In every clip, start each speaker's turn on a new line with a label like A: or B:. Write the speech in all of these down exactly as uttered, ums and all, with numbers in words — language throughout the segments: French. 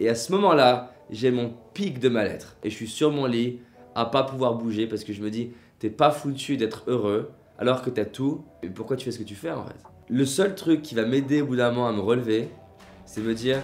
A: Et à ce moment-là, j'ai mon pic de mal-être. Et je suis sur mon lit à pas pouvoir bouger parce que je me dis, t'es pas foutu d'être heureux alors que t'as tout. Et pourquoi tu fais ce que tu fais en fait? Le seul truc qui va m'aider au bout d'un moment à me relever, c'est me dire...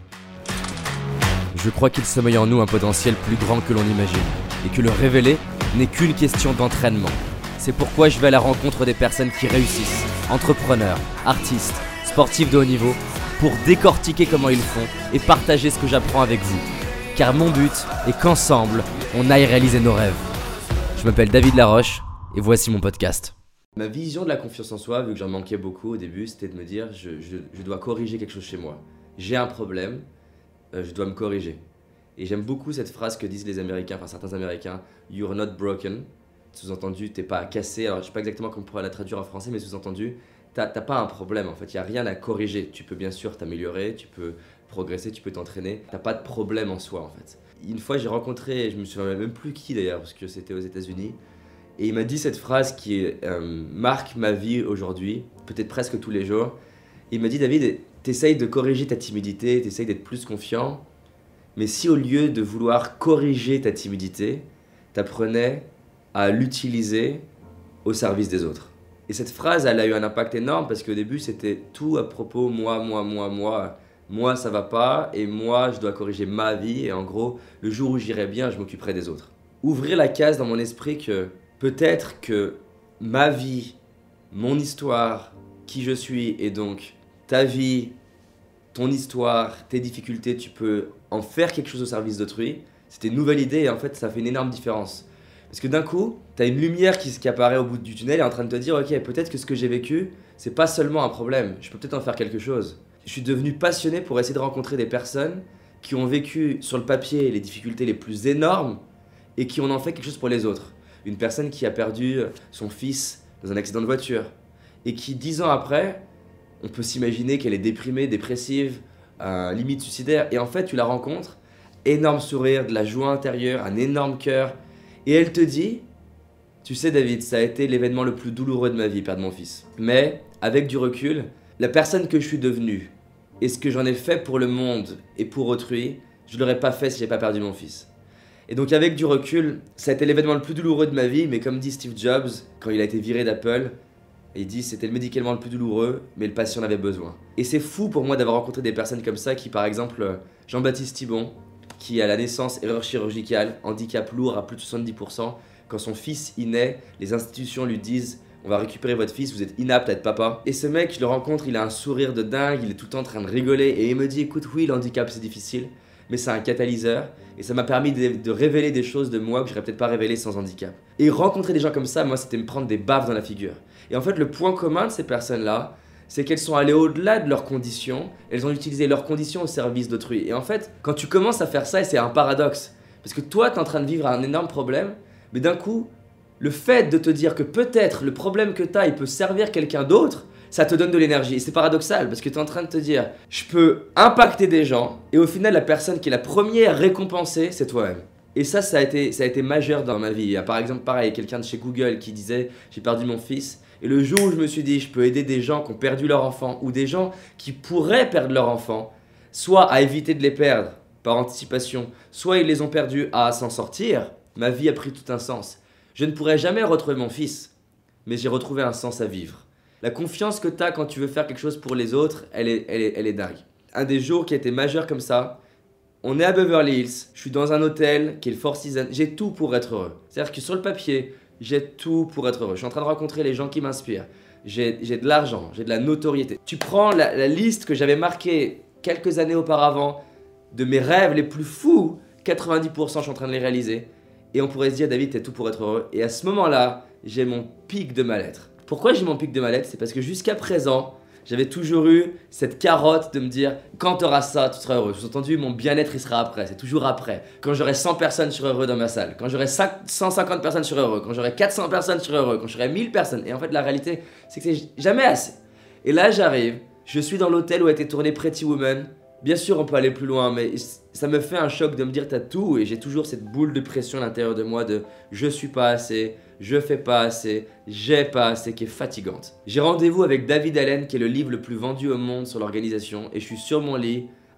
B: Je crois qu'il sommeille en nous un potentiel plus grand que l'on imagine, et que le révéler n'est qu'une question d'entraînement. C'est pourquoi je vais à la rencontre des personnes qui réussissent, entrepreneurs, artistes, sportifs de haut niveau, pour décortiquer comment ils font et partager ce que j'apprends avec vous. Car mon but est qu'ensemble, on aille réaliser nos rêves. Je m'appelle David Laroche, et voici mon podcast.
A: Ma vision de la confiance en soi, vu que j'en manquais beaucoup au début, c'était de me dire je, je, je dois corriger quelque chose chez moi. J'ai un problème, euh, je dois me corriger. Et j'aime beaucoup cette phrase que disent les Américains, enfin certains Américains, You're not broken. Sous-entendu, t'es pas cassé. Alors je sais pas exactement comment on pourrait la traduire en français, mais sous-entendu, t'as, t'as pas un problème en fait, il n'y a rien à corriger. Tu peux bien sûr t'améliorer, tu peux progresser, tu peux t'entraîner. T'as pas de problème en soi en fait. Une fois j'ai rencontré, je me souviens même plus qui d'ailleurs, parce que c'était aux États-Unis, et il m'a dit cette phrase qui euh, marque ma vie aujourd'hui, peut-être presque tous les jours. Il m'a dit, David, t'essayes de corriger ta timidité, t'essayes d'être plus confiant, mais si au lieu de vouloir corriger ta timidité, t'apprenais à l'utiliser au service des autres. Et cette phrase, elle a eu un impact énorme parce qu'au début, c'était tout à propos moi, moi, moi, moi. Moi, ça va pas et moi, je dois corriger ma vie. Et en gros, le jour où j'irai bien, je m'occuperai des autres. Ouvrir la case dans mon esprit que peut-être que ma vie, mon histoire, qui je suis et donc ta vie, ton histoire, tes difficultés, tu peux en faire quelque chose au service d'autrui. C'était une nouvelle idée et en fait, ça fait une énorme différence. Parce que d'un coup, tu as une lumière qui, qui apparaît au bout du tunnel et est en train de te dire ok, peut-être que ce que j'ai vécu, c'est pas seulement un problème, je peux peut-être en faire quelque chose. Je suis devenu passionné pour essayer de rencontrer des personnes qui ont vécu sur le papier les difficultés les plus énormes et qui en ont fait quelque chose pour les autres. Une personne qui a perdu son fils dans un accident de voiture et qui, dix ans après, on peut s'imaginer qu'elle est déprimée, dépressive, euh, limite suicidaire. Et en fait, tu la rencontres, énorme sourire, de la joie intérieure, un énorme cœur. Et elle te dit, tu sais David, ça a été l'événement le plus douloureux de ma vie, perdre mon fils. Mais avec du recul, la personne que je suis devenue et ce que j'en ai fait pour le monde et pour autrui, je ne l'aurais pas fait si j'ai pas perdu mon fils. Et donc avec du recul, ça a été l'événement le plus douloureux de ma vie, mais comme dit Steve Jobs, quand il a été viré d'Apple, il dit c'était le médicament le plus douloureux, mais le patient en avait besoin. Et c'est fou pour moi d'avoir rencontré des personnes comme ça, qui par exemple, Jean-Baptiste Thibon, qui à la naissance, erreur chirurgicale, handicap lourd à plus de soixante-dix pour cent, quand son fils y naît, les institutions lui disent on va récupérer votre fils, vous êtes inapte à être papa. Et ce mec, je le rencontre, il a un sourire de dingue, il est tout le temps en train de rigoler et il me dit écoute, oui, le handicap c'est difficile, mais c'est un catalyseur et ça m'a permis de, de révéler des choses de moi que j'aurais peut-être pas révélées sans handicap. Et rencontrer des gens comme ça, moi, c'était me prendre des baffes dans la figure. Et en fait, le point commun de ces personnes-là, c'est qu'elles sont allées au-delà de leurs conditions, elles ont utilisé leurs conditions au service d'autrui. Et en fait, quand tu commences à faire ça, et c'est un paradoxe, parce que toi, tu es en train de vivre un énorme problème, mais d'un coup, le fait de te dire que peut-être le problème que tu as, il peut servir quelqu'un d'autre, ça te donne de l'énergie. Et c'est paradoxal, parce que tu es en train de te dire, je peux impacter des gens, et au final, la personne qui est la première récompensée, c'est toi-même. Et ça, ça a été, ça a été majeur dans ma vie. Il y a par exemple, pareil, quelqu'un de chez Google qui disait, j'ai perdu mon fils, et le jour où je me suis dit, je peux aider des gens qui ont perdu leur enfant ou des gens qui pourraient perdre leur enfant, soit à éviter de les perdre par anticipation, soit ils les ont perdus à s'en sortir, ma vie a pris tout un sens. Je ne pourrai jamais retrouver mon fils, mais j'ai retrouvé un sens à vivre. La confiance que tu as quand tu veux faire quelque chose pour les autres, elle est, elle est, elle est dingue. Un des jours qui a été majeur comme ça, on est à Beverly Hills, je suis dans un hôtel qui est le Four Seasons, j'ai tout pour être heureux. C'est-à-dire que sur le papier, j'ai tout pour être heureux. Je suis en train de rencontrer les gens qui m'inspirent. J'ai, j'ai de l'argent, j'ai de la notoriété. Tu prends la, la liste que j'avais marquée quelques années auparavant de mes rêves les plus fous, quatre-vingt-dix pour cent je suis en train de les réaliser. Et on pourrait se dire, David, t'es tout pour être heureux. Et à ce moment-là, j'ai mon pic de mal-être. Pourquoi j'ai mon pic de mal-être? C'est parce que jusqu'à présent, j'avais toujours eu cette carotte de me dire quand tu auras ça, tu seras heureux. Sous-entendu, mon bien-être, il sera après. C'est toujours après. Quand j'aurai cent personnes, je serai heureux dans ma salle. Quand j'aurai cent cinquante personnes, je serai heureux. Quand j'aurai quatre cents personnes, je serai heureux. Quand j'aurai mille personnes. Et en fait, la réalité, c'est que c'est jamais assez. Et là, j'arrive. Je suis dans l'hôtel où a été tourné Pretty Woman. Bien sûr, on peut aller plus loin, mais ça me fait un choc de me dire t'as tout. Et j'ai toujours cette boule de pression à l'intérieur de moi de je suis pas assez, je fais pas assez, j'ai pas assez, qui est fatigante. J'ai rendez-vous avec David Allen, qui est le livre le plus vendu au monde sur l'organisation, et je suis sur mon lit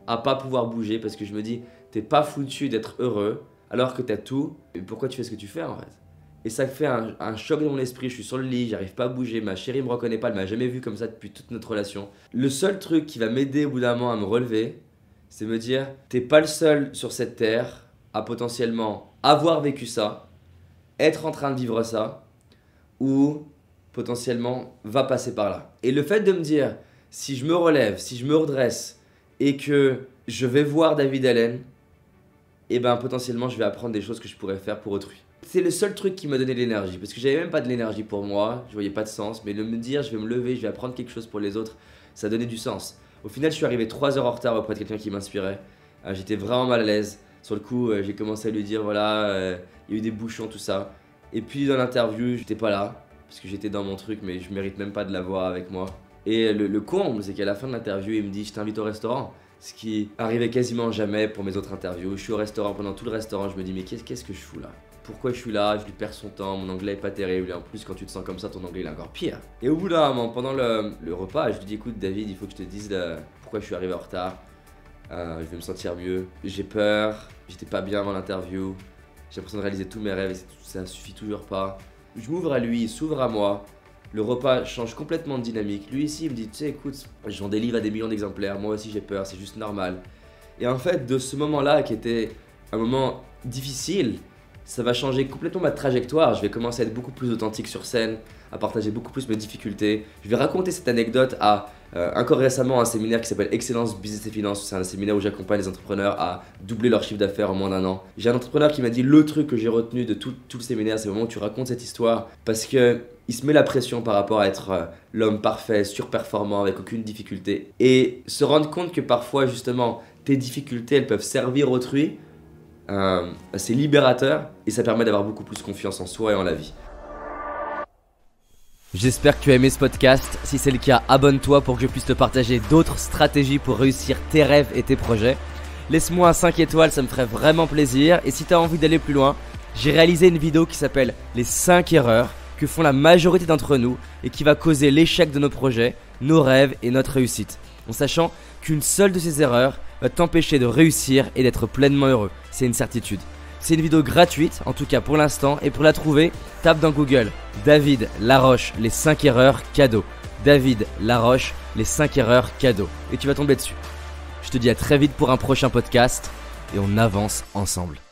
A: à pas pouvoir bouger parce que je me dis, t'es pas foutu d'être heureux alors que t'as tout. Et pourquoi tu fais ce que tu fais en fait? Et ça fait un, un choc dans mon esprit, je suis sur le lit, j'arrive pas à bouger, ma chérie me reconnaît pas, elle m'a jamais vu comme ça depuis toute notre relation. Le seul truc qui va m'aider au bout d'un moment à me relever, c'est me dire, t'es pas le seul sur cette terre à potentiellement avoir vécu ça, être en train de vivre ça, ou potentiellement va passer par là. Et le fait de me dire, si je me relève, si je me redresse et que je vais voir David Allen, et ben potentiellement je vais apprendre des choses que je pourrais faire pour autrui. C'est le seul truc qui m'a donné de l'énergie, parce que j'avais même pas de l'énergie pour moi, je voyais pas de sens, mais de me dire je vais me lever, je vais apprendre quelque chose pour les autres, ça donnait du sens. Au final, je suis arrivé trois heures en retard auprès de quelqu'un qui m'inspirait, euh, j'étais vraiment mal à l'aise. Sur le coup, euh, j'ai commencé à lui dire voilà, euh, il y a eu des bouchons, tout ça. Et puis dans l'interview, j'étais pas là, parce que j'étais dans mon truc, mais je mérite même pas de l'avoir avec moi. Et le, le comble, c'est qu'à la fin de l'interview, il me dit je t'invite au restaurant. Ce qui arrivait quasiment jamais pour mes autres interviews. Je suis au restaurant, pendant tout le restaurant, je me dis mais qu'est-ce, qu'est-ce que je fous là? Pourquoi je suis là? Je lui perds son temps, mon anglais est pas terrible. Et en plus, quand tu te sens comme ça, ton anglais il est encore pire. Et au bout d'un moment, pendant le, le repas, je lui dis écoute David, il faut que je te dise là, pourquoi je suis arrivé en retard. Euh, je vais me sentir mieux. J'ai peur, j'étais pas bien avant l'interview. J'ai l'impression de réaliser tous mes rêves et ça suffit toujours pas. Je m'ouvre à lui, il s'ouvre à moi. Le repas change complètement de dynamique. Lui ici, il me dit, tu sais, écoute, j'en délivre à des millions d'exemplaires, moi aussi j'ai peur, c'est juste normal. Et en fait, de ce moment-là, qui était un moment difficile, ça va changer complètement ma trajectoire. Je vais commencer à être beaucoup plus authentique sur scène, à partager beaucoup plus mes difficultés. Je vais raconter cette anecdote à euh, encore récemment un séminaire qui s'appelle Excellence Business et Finance. C'est un séminaire où j'accompagne les entrepreneurs à doubler leur chiffre d'affaires en moins d'un an. J'ai un entrepreneur qui m'a dit le truc que j'ai retenu de tout, tout le séminaire, c'est le moment où tu racontes cette histoire parce que il se met la pression par rapport à être euh, l'homme parfait, surperformant, avec aucune difficulté. Et se rendre compte que parfois, justement, tes difficultés, elles peuvent servir autrui, euh, c'est libérateur et ça permet d'avoir beaucoup plus confiance en soi et en la vie.
B: J'espère que tu as aimé ce podcast. Si c'est le cas, abonne-toi pour que je puisse te partager d'autres stratégies pour réussir tes rêves et tes projets. Laisse-moi un cinq étoiles, ça me ferait vraiment plaisir. Et si tu as envie d'aller plus loin, j'ai réalisé une vidéo qui s'appelle les cinq erreurs que font la majorité d'entre nous et qui va causer l'échec de nos projets, nos rêves et notre réussite. En sachant qu'une seule de ces erreurs va t'empêcher de réussir et d'être pleinement heureux. C'est une certitude. C'est une vidéo gratuite, en tout cas pour l'instant, et pour la trouver, tape dans Google David Laroche, les cinq erreurs cadeaux. David Laroche, les cinq erreurs cadeaux. Et tu vas tomber dessus. Je te dis à très vite pour un prochain podcast et on avance ensemble.